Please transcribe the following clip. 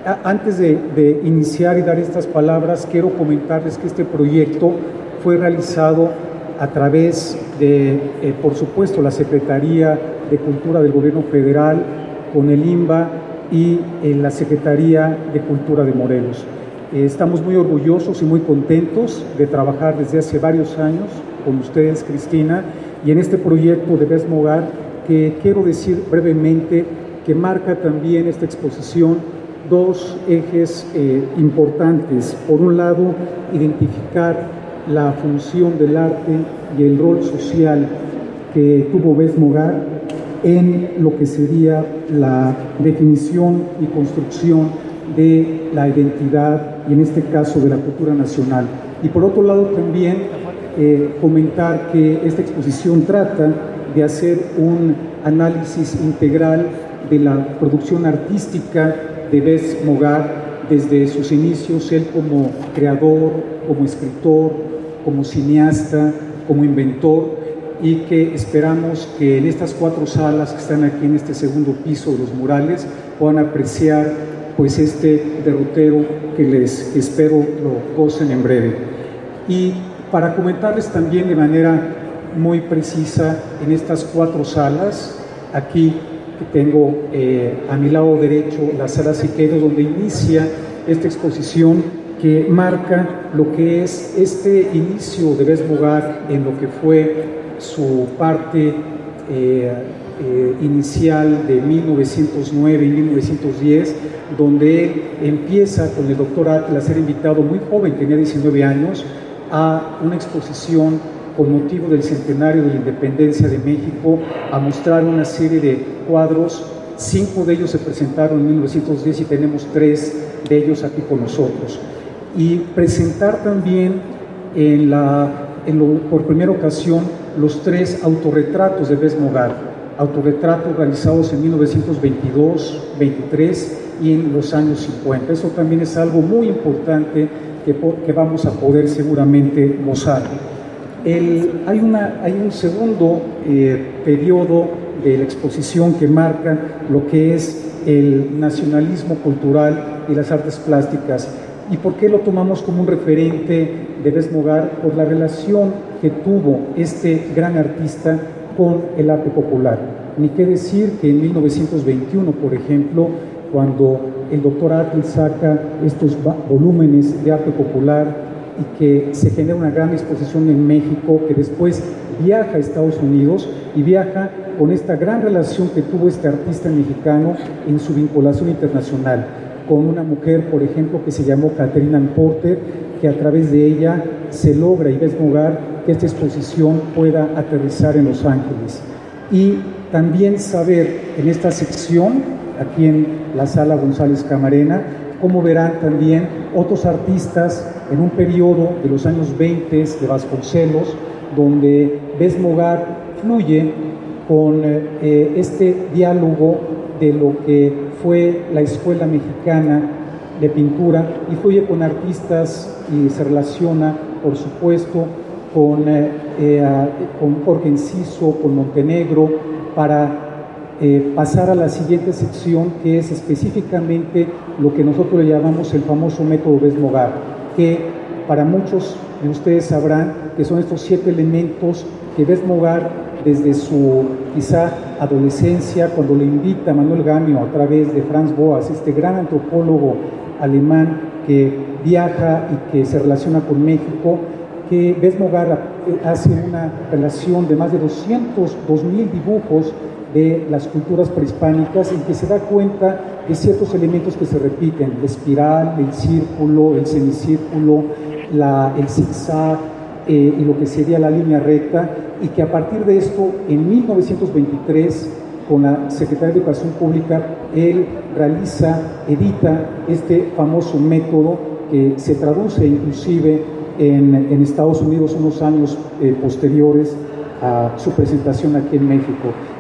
Antes de iniciar y dar estas palabras, quiero comentarles que este proyecto fue realizado a través de, por supuesto, la Secretaría de Cultura del Gobierno Federal, con el INBA y la Secretaría de Cultura de Morelos. Estamos muy orgullosos y muy contentos de trabajar desde hace varios años con ustedes, Cristina, y en este proyecto de Besmo Hogar, que quiero decir brevemente que marca también esta exposición dos ejes importantes. Por un lado, identificar la función del arte y el rol social que tuvo Besmo Hogar en lo que sería la definición y construcción de la identidad y en este caso de la cultura nacional. Y por otro lado también comentar que esta exposición trata de hacer un análisis integral de la producción artística de Besmo Hogar desde sus inicios, él como creador, como escritor, como cineasta, como inventor, y que esperamos que en estas 4 salas que están aquí en este segundo piso de los murales puedan apreciar pues este derrotero que espero lo gocen en breve. Y para comentarles también de manera muy precisa en estas 4 salas, aquí tengo a mi lado derecho la sala Siqueiros, donde inicia esta exposición que marca lo que es este inicio de Besmo Hogar en lo que fue su parte inicial de 1909 y 1910, donde él empieza con el doctor Atl a ser invitado muy joven, tenía 19 años, a una exposición con motivo del centenario de la independencia de México, a mostrar una serie de cuadros. 5 de ellos se presentaron en 1910 y tenemos 3 de ellos aquí con nosotros. Y presentar también por primera ocasión los 3 autorretratos de Besmo Hogar, autorretratos realizados en 1922, 23 y en los años 50. Eso también es algo muy importante que vamos a poder seguramente gozar. Hay un segundo periodo de la exposición que marca lo que es el nacionalismo cultural y las artes plásticas. ¿Y por qué lo tomamos como un referente de Besmo Hogar? Por la relación que tuvo este gran artista con el arte popular. Ni qué decir que en 1921, por ejemplo, cuando el doctor Atl saca estos volúmenes de arte popular y que se genera una gran exposición en México, que después viaja a Estados Unidos y viaja con esta gran relación que tuvo este artista mexicano en su vinculación internacional, con una mujer, por ejemplo, que se llamó Catherine Ann Porter, que a través de ella se logra, y Besmo Hogar, que esta exposición pueda aterrizar en Los Ángeles. Y también saber en esta sección, aquí en la Sala González Camarena, como verán también otros artistas en un periodo de los años 20 de Vasconcelos, donde Besmo Hogar fluye con este diálogo de lo que fue la Escuela Mexicana de Pintura, y fluye con artistas y se relaciona, por supuesto, con Jorge Enciso, con Montenegro, para pasar a la siguiente sección, que es específicamente lo que nosotros le llamamos el famoso método Besmo Hogar, que para muchos de ustedes sabrán que son estos 7 elementos que Besmo Hogar, desde su quizá adolescencia, cuando le invita a Manuel Gamio a través de Franz Boas, este gran antropólogo alemán que viaja y que se relaciona con México, que Besmo Hogar hace una relación de más de 2.000 dibujos de las culturas prehispánicas, en que se da cuenta de ciertos elementos que se repiten: la espiral, el círculo, el semicírculo, el zigzag y lo que sería la línea recta, y que a partir de esto, en 1923, con la Secretaría de Educación Pública, él edita este famoso método que se traduce inclusive en Estados Unidos unos años posteriores a su presentación aquí en México.